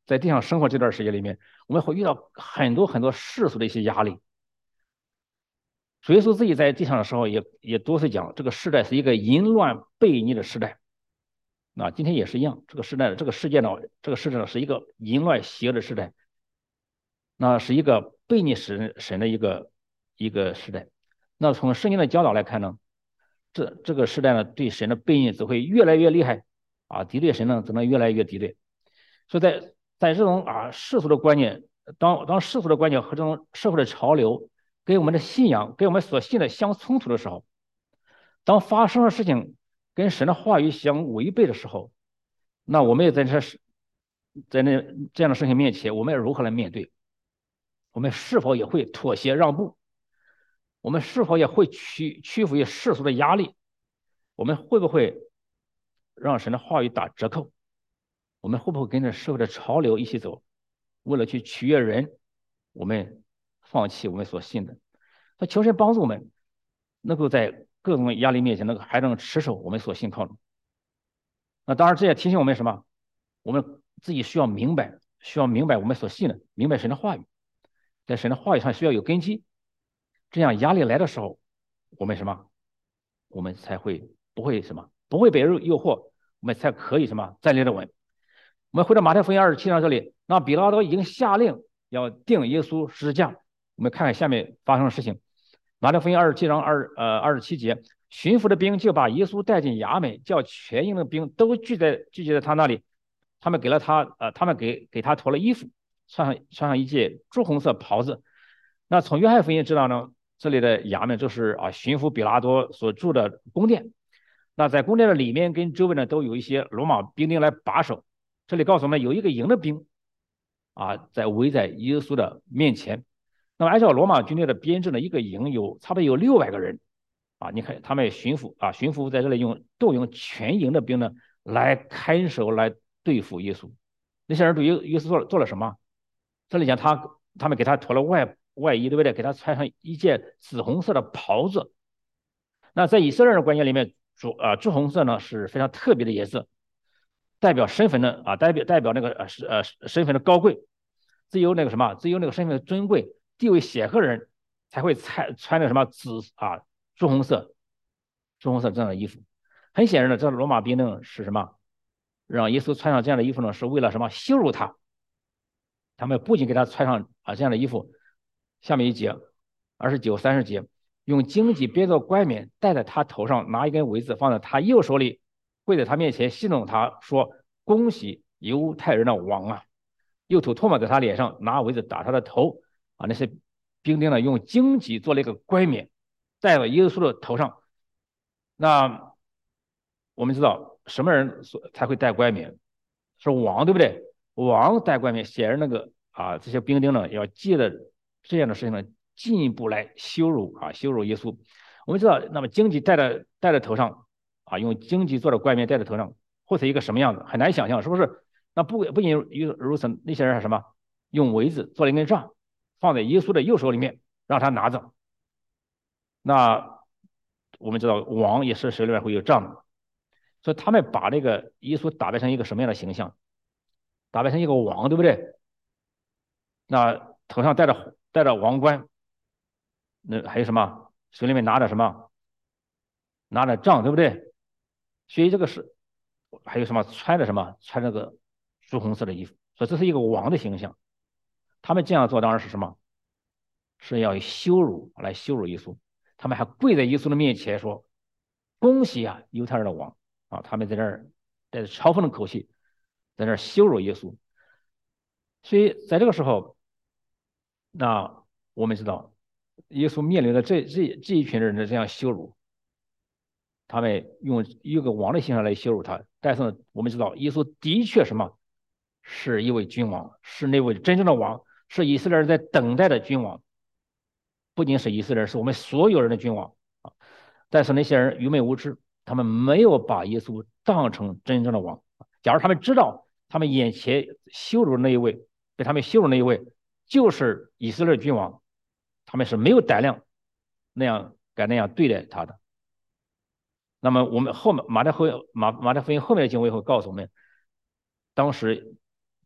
在地上生活这段时间里面，我们会遇到很多很多世俗的一些压力。主耶稣自己在地上的时候也也多次讲，这个时代是一个淫乱悖逆的时代。那今天也是一样，这个时代这个世界呢，这个世界呢是一个淫乱邪恶的时代，那是一个悖逆神神的一个一个时代。那从圣经的教导来看呢，这这个时代呢对神的悖逆只会越来越厉害啊，敌对神呢只能越来越敌对。所以在在这种啊世俗的观念，当当世俗的观念和这种社会的潮流跟我们的信仰跟我们所信的相冲突的时候，当发生的事情跟神的话语相违背的时候，那我们也在这在那这样的事情面前，我们要如何来面对？我们是否也会妥协让步？我们是否也会屈屈服于世俗的压力？我们会不会让神的话语打折扣？我们会不会跟着社会的潮流一起走？为了去取悦人，我们放弃我们所信的？那求神帮助我们，能够在各种压力面前，能够还能持守我们所信靠的。那当然，这也提醒我们什么？我们自己需要明白，需要明白我们所信的，明白神的话语，在神的话语上需要有根基。这样压力来的时候，我们什么？我们才会不会什么？不会被诱惑，我们才可以什么站立得稳。我们回到马太福音二十七章这里，那比拉多已经下令要定耶稣十字架。我们看看下面发生的事情。马太福音二十七章二呃二十七节，巡抚的兵就把耶稣带进衙门，叫全营的兵都聚在聚集在他那里。他们给了他呃，他们给给他脱了衣服，穿上穿上一件朱红色袍子。那从约翰福音知道呢，这里的衙门就是啊巡抚比拉多所住的宫殿。那在宫殿的里面跟周围呢都有一些罗马兵丁来把守。这里告诉我们有一个营的兵啊在围在耶稣的面前。那么按照罗马军队的编制呢，一个营有差不多有六百个人啊。你看他们巡抚啊，巡抚在这里用动用全营的兵呢来看守来对付耶稣。那些人对耶耶稣做了做了什么？这里讲他他们给他脱了外外衣，对不对？给他穿上一件紫红色的袍子。那在以色列人的观念里面，朱啊朱红色呢是非常特别的颜色，代表身份的啊，代表代表那个呃是呃身份的高贵，只有那个什么，只有那个身份的尊贵、地位显赫的人才会穿穿那什么紫啊朱红色、朱红色这样的衣服。很显然的，这罗马兵呢是什么？让耶稣穿上这样的衣服呢，是为了什么？羞辱他。他们不仅给他穿上啊这样的衣服，下面一节二十九、三十节，用荆棘编做冠冕戴在他头上，拿一根苇子放在他右手里，跪在他面前戏弄他说：“恭喜犹太人的王啊！”又吐唾沫在他脸上，拿苇子打他的头啊。那些兵丁呢，用荆棘做了一个冠冕，戴在耶稣的头上。那我们知道什么人所才会戴冠冕？是王，对不对？王戴冠冕，显然那个啊，这些兵丁呢，要借着这样的事情呢，进一步来羞辱啊，羞辱耶稣。我们知道，那么荆棘戴在戴在头上啊，用荆棘做的冠冕戴在头上，会是一个什么样子？很难想象，是不是？那不不仅如此，那些人是什么？用苇子做了一根杖，放在耶稣的右手里面，让他拿着。那我们知道，王也是手里面会有杖的，所以他们把这个耶稣打扮成一个什么样的形象？打扮成一个王，对不对？那头上戴着戴着王冠，那还有什么？手里面拿着什么？拿着杖，对不对？所以这个是还有什么？穿着什么？穿着个朱红色的衣服，所以这是一个王的形象。他们这样做当然是什么？是要以羞辱来羞辱耶稣。他们还跪在耶稣的面前说：“恭喜啊，犹太人的王啊！”他们在这儿带着嘲讽的口气，在那儿羞辱耶稣。所以在这个时候，那我们知道，耶稣面临的这这这一群人的这样羞辱，他们用一个王的形象来羞辱他。但是呢，我们知道，耶稣的确什么，是一位君王，是那位真正的王，是以色列人在等待的君王。不仅是以色列人，是我们所有人的君王啊！但是那些人愚昧无知，他们没有把耶稣当成真正的王。假如他们知道他们眼前羞辱那一位，被他们羞辱那一位就是以色列君王，他们是没有胆量那样敢那样对待他的。那么我们后面马太福音马马太福音后面的经文会告诉我们，当时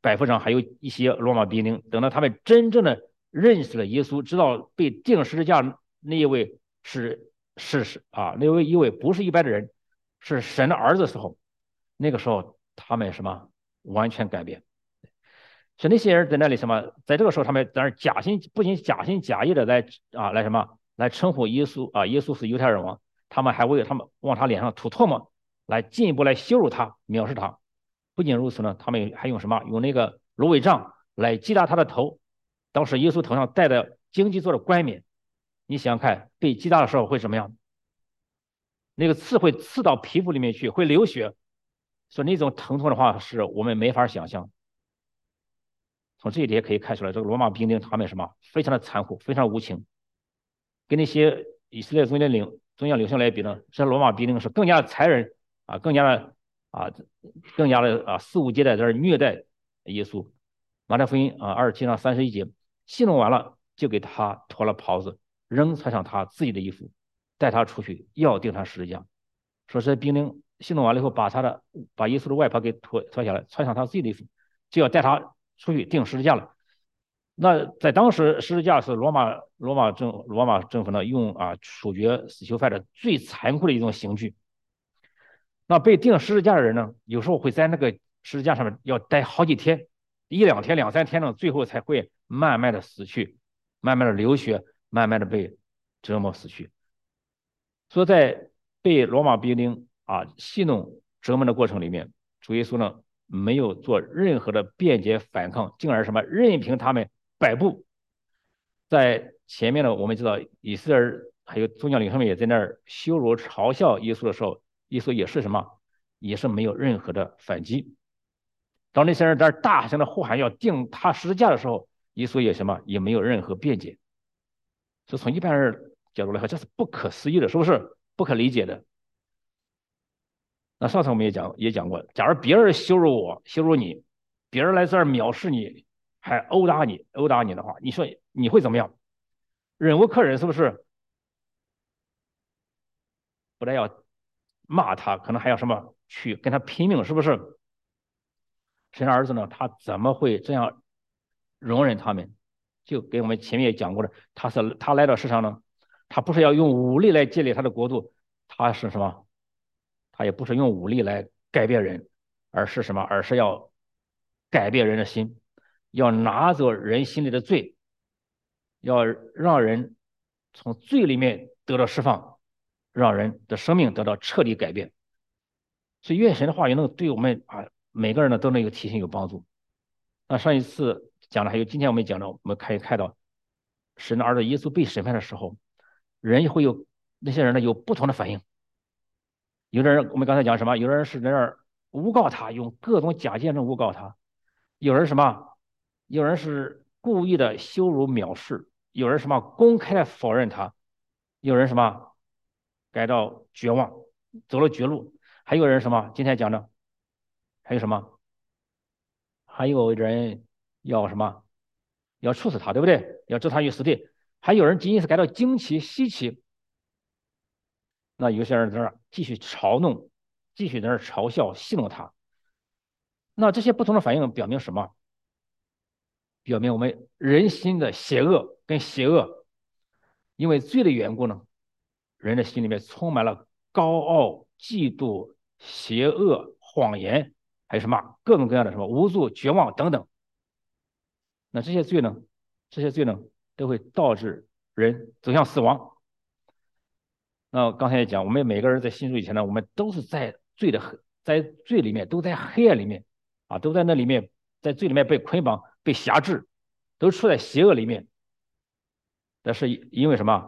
百夫长还有一些罗马兵丁，等到他们真正的认识了耶稣，知道被钉十字架那一位是是是啊，那位一位不是一般的人，是神的儿子的时候，那个时候他们什么完全改变。所以那些人在那里什么，在这个时候他们在那假心，不仅假心假意的来啊来什么来称呼耶稣啊，耶稣是犹太人王，他们还为他们往他脸上吐唾沫，来进一步来羞辱他、藐视他。不仅如此呢，他们还用什么？用那个芦苇杖来击打他的头。当时耶稣头上戴的荆棘做的冠冕，你想想看，被击打的时候会怎么样？那个刺会刺到皮肤里面去，会流血，所以那种疼痛的话，是我们没法想象。从这一点可以看出来，这个罗马兵丁他们什么非常的残酷，非常无情，跟那些以色列宗教领宗教领袖来比呢，这罗马兵丁是更加的残忍啊，更加的啊，更加的啊肆无忌惮在这虐待耶稣。马太福音啊二十七章三十一节，戏弄完了就给他脱了袍子，仍穿上他自己的衣服，带他出去要钉他十字架。说这兵丁戏弄完了以后，把他的把耶稣的外袍给脱脱下来，穿上他自己的衣服，就要带他出去钉十字架了。那在当时，十字架是罗马罗马政罗马政府呢用啊处决死囚犯的最残酷的一种刑具。那被钉十字架的人呢，有时候会在那个十字架上面要待好几天，一两天、两三天呢，最后才会慢慢的死去，慢慢的流血，慢慢的被折磨死去。所以在被罗马兵丁啊戏弄折磨的过程里面，主耶稣呢没有做任何的辩解反抗，进而什么任凭他们摆布。在前面呢，我们知道以色列人还有宗教领袖们也在那儿羞辱嘲笑耶稣的时候，耶稣也是什么，也是没有任何的反击。当那些人在那大声的呼喊要钉他十字架的时候，耶稣也什么，也没有任何辩解。所以从一般人角度来说，这是不可思议的，是不是？不可理解的。那上次我们也讲也讲过，假如别人羞辱我、羞辱你，别人来这儿藐视你，还殴打你、殴打你的话，你说你会怎么样？忍无可忍，是不是？不但要骂他，可能还要什么去跟他拼命，是不是？神的儿子呢，他怎么会这样容忍他们？就跟我们前面也讲过的，他是他来到世上呢，他不是要用武力来建立他的国度，他是什么？他也不是用武力来改变人，而是什么？而是要改变人的心，要拿走人心里的罪，要让人从罪里面得到释放，让人的生命得到彻底改变。所以愿神的话语能对我们啊每个人呢都能有提醒有帮助。那上一次讲的还有今天我们讲的，我们可以看到神的儿子耶稣被审判的时候，人会有那些人呢有不同的反应。有的人我们刚才讲什么？有的人是在那儿诬告他，用各种假见证诬告他；有人什么？有人是故意的羞辱藐视；有人什么公开的否认他；有人什么感到绝望，走了绝路；还有人什么？今天讲的还有什么？还有人要什么？要处死他，对不对？要置他于死地。还有人仅仅是感到惊奇、稀奇。那有些人在那儿继续嘲弄，继续在那儿嘲笑、戏弄他。那这些不同的反应表明什么？表明我们人心的邪恶跟邪恶，因为罪的缘故呢，人的心里面充满了高傲、嫉妒、邪恶、谎言，还有什么各种各样的什么无助、绝望等等。那这些罪呢，这些罪呢，都会导致人走向死亡。那刚才也讲，我们每个人在信主以前呢，我们都是在罪的在罪里面，都在黑暗里面啊，都在那里面，在罪里面被捆绑、被辖制，都处在邪恶里面。但是因为什么？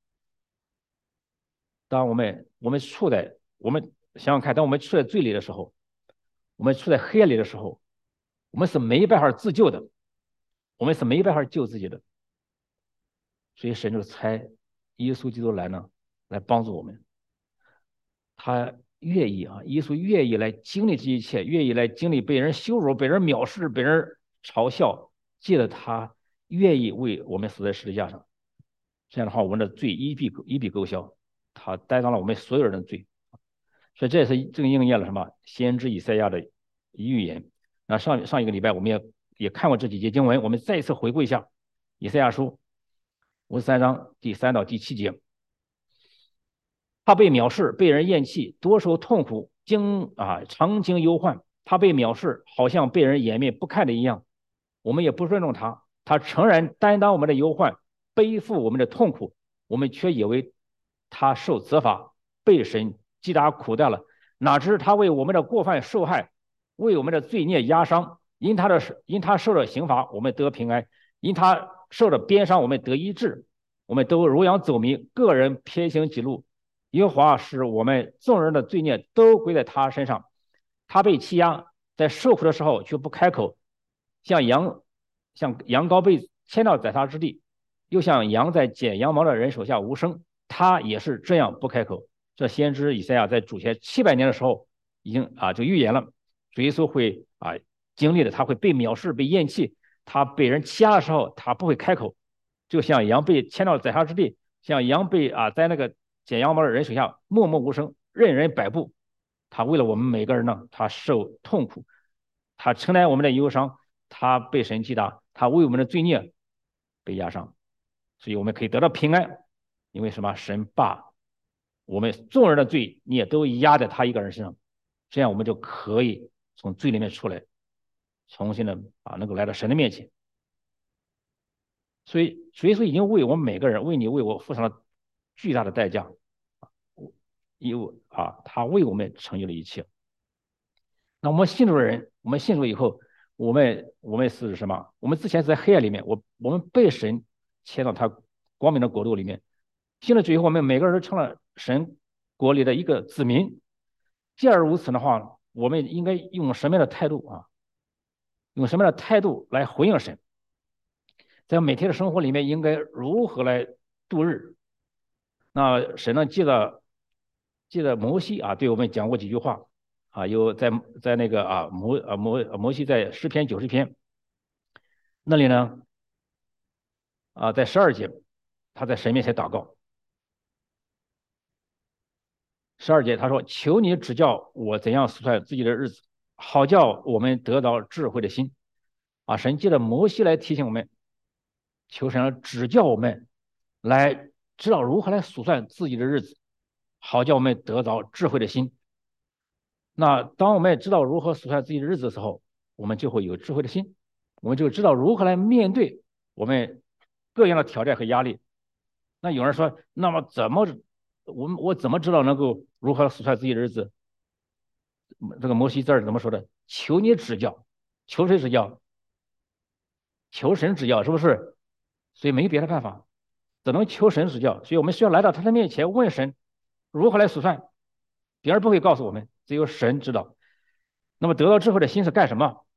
当我们我们处在我们想想看，当我们处在罪里的时候，我们处在黑暗里的时候，我们是没办法自救的，我们是没办法救自己的。所以神就差耶稣基督来呢，来帮助我们。他愿意啊，耶稣愿意来经历这一切，愿意来经历被人羞辱、被人藐视、被人嘲笑，借着他愿意为我们死在十字架上。这样的话，我们的罪一笔一笔勾销，他担当了我们所有人的罪。所以这也是正应验了什么先知以赛亚的预言。 那上上一个礼拜我们也也看过这几节经文，我们再一次回顾一下以赛亚书五十三章第三到第七节。他被藐视，被人厌弃，多受痛苦，经啊常经忧患。他被藐视，好像被人掩面不看的一样。我们也不尊重他。他诚然担当我们的忧患，背负我们的痛苦，我们却以为他受责罚，被神击打苦待了。哪知他为我们的过犯受害，为我们的罪孽压伤。因他的因他受了刑罚，我们得平安；因他受了鞭伤，我们得医治。我们都如羊走迷，个人偏行己路。耶和华使我们众人的罪孽都归在他身上。他被欺压，在受苦的时候却不开口，像羊像羊羔被牵到宰杀之地，又像羊在剪羊毛的人手下无声。他也是这样不开口。这先知以赛亚在主前七百年的时候已经啊就预言了，主耶稣会啊经历的，他会被藐视、被厌弃，他被人欺压的时候，他不会开口，就像羊被牵到宰杀之地，像羊被啊在那个剪羊毛的人手下默默无声，任人摆布。他为了我们每个人呢，他受痛苦，他承担我们的忧伤，他被神击打，他为我们的罪孽被压伤，所以我们可以得到平安。因为什么？神把我们众人的罪孽都压在他一个人身上，这样我们就可以从罪里面出来，重新的啊能够来到神的面前。所以，所以说已经为我们每个人，为你为我付上了巨大的代价，因为啊，他为我们成就了一切。那我们信主的人，我们信主以后，我们我们是什么？我们之前是在黑暗里面，我我们被神牵到他光明的国度里面。信了主以后，我们每个人都成了神国里的一个子民。既然如此的话，我们应该用什么样的态度啊？用什么样的态度来回应神？在每天的生活里面，应该如何来度日？那神呢，记得记得摩西啊，对我们讲过几句话啊，有在在那个啊摩啊摩摩西在诗篇九十篇那里呢啊，在十二节，他在神面前祷告。十二节他说：求你指教我怎样数算自己的日子，好叫我们得到智慧的心。啊，神借着摩西来提醒我们，求神指教我们，来知道如何来数算自己的日子，好叫我们得到智慧的心。那当我们知道如何数算自己的日子的时候，我们就会有智慧的心，我们就知道如何来面对我们各样的挑战和压力。那有人说，那么怎么我我怎么知道能够如何数算自己的日子？这个摩西字儿怎么说的？求你指教，求谁指教？求神指教，是不是？所以没别的办法，只能求神指教。所以我们需要来到他的面前，问神如何来数算。别人不会告诉我们，只有神知道。那么得到智慧的心是干什么？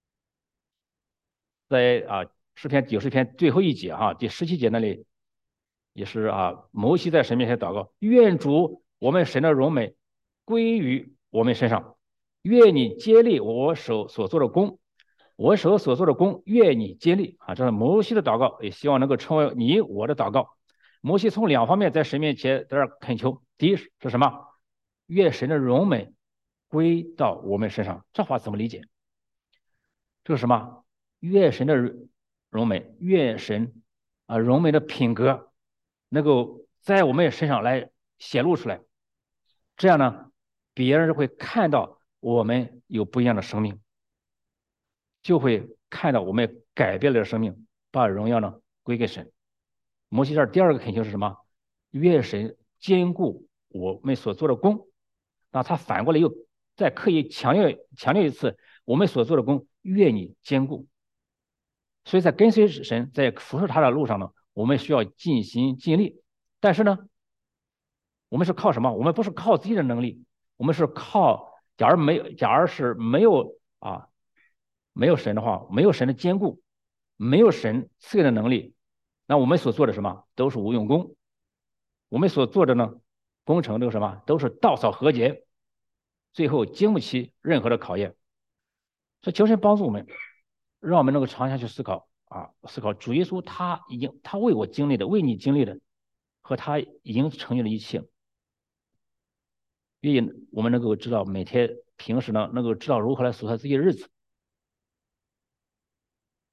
在啊诗篇九十篇最后一节哈、啊，第十七节那里也是啊，摩西在神面前祷告，愿主我们神的荣美归于我们身上，愿你接力我手所做的工，我手所做的工，愿你接力啊！这是摩西的祷告，也希望能够成为你我的祷告。摩西从两方面在神面前在这恳求：第一是什么？愿神的荣美归到我们身上。这话怎么理解？这是什么？愿神的荣美，愿神啊荣美的品格能够在我们身上来显露出来。这样呢，别人会看到我们有不一样的生命，就会看到我们改变了的生命，把荣耀呢归给神。摩西这儿第二个恳求是什么？愿神兼顾我们所做的工。那他反过来又再刻意强调强调一次，我们所做的工，愿你兼顾。所以在跟随神，在服侍他的路上呢，我们需要尽心尽力。但是呢，我们是靠什么？我们不是靠自己的能力，我们是靠，假如没有，假如是没有啊，没有神的话，没有神的兼顾，没有神赐给的能力，那我们所做的什么都是无用功。我们所做的呢，工程都是什么？都是稻草和解，最后经不起任何的考验。所以求神帮助我们，让我们能够长下去思考啊，思考主耶稣他已经他为我经历的，为你经历的，和他已经成就了一切。愿意我们能够知道每天平时呢，能够知道如何来数算自己的日子，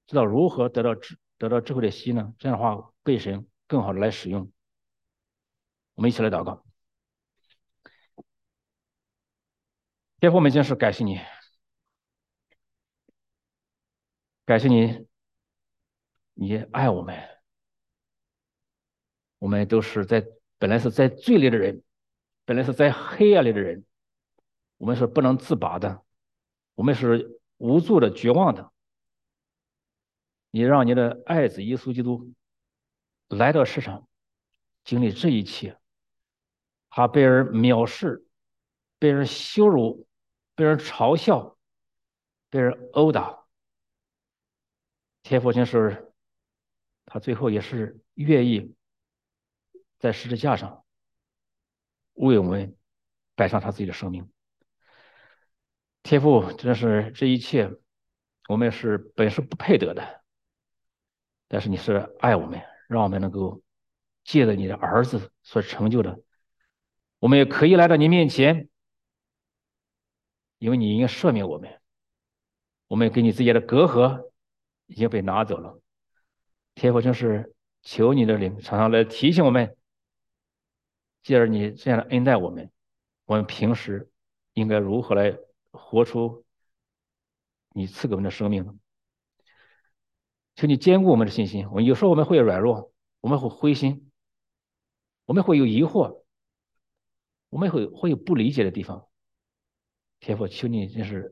知道如何得到智得到智慧的心呢？这样的话，被神更好的来使用。我们一起来祷告。天父，我们真是感谢你，感谢你，你爱我们。我们都是在本来是在罪里的人，本来是在黑暗里的人，我们是不能自拔的，我们是无助的、绝望的。你让你的爱子耶稣基督来到世上，经历这一切，他被人藐视，被人羞辱，被人嘲笑，被人殴打。天父真是，他最后也是愿意在十字架上为我们摆上他自己的生命。天父真是这一切，我们是本是不配得的，但是你是爱我们，让我们能够借着你的儿子所成就的，我们也可以来到你面前，因为你应该赦免我们，我们跟你之间的隔阂已经被拿走了。天父真是求你的灵常常来提醒我们，借着你这样的恩待我们，我们平时应该如何来活出你赐给我们的生命呢？求你坚固我们的信心。我们有时候我们会软弱，我们会灰心，我们会有疑惑，我们会会有不理解的地方。天父，求你真是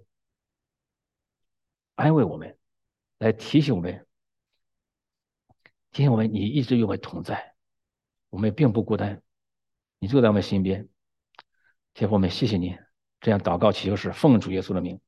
安慰我们，来提醒我们，提醒我们你一直与我们同在，我们并不孤单，你就在我们身边。天父，我们谢谢你，这样祷告祈求是奉主耶稣的名，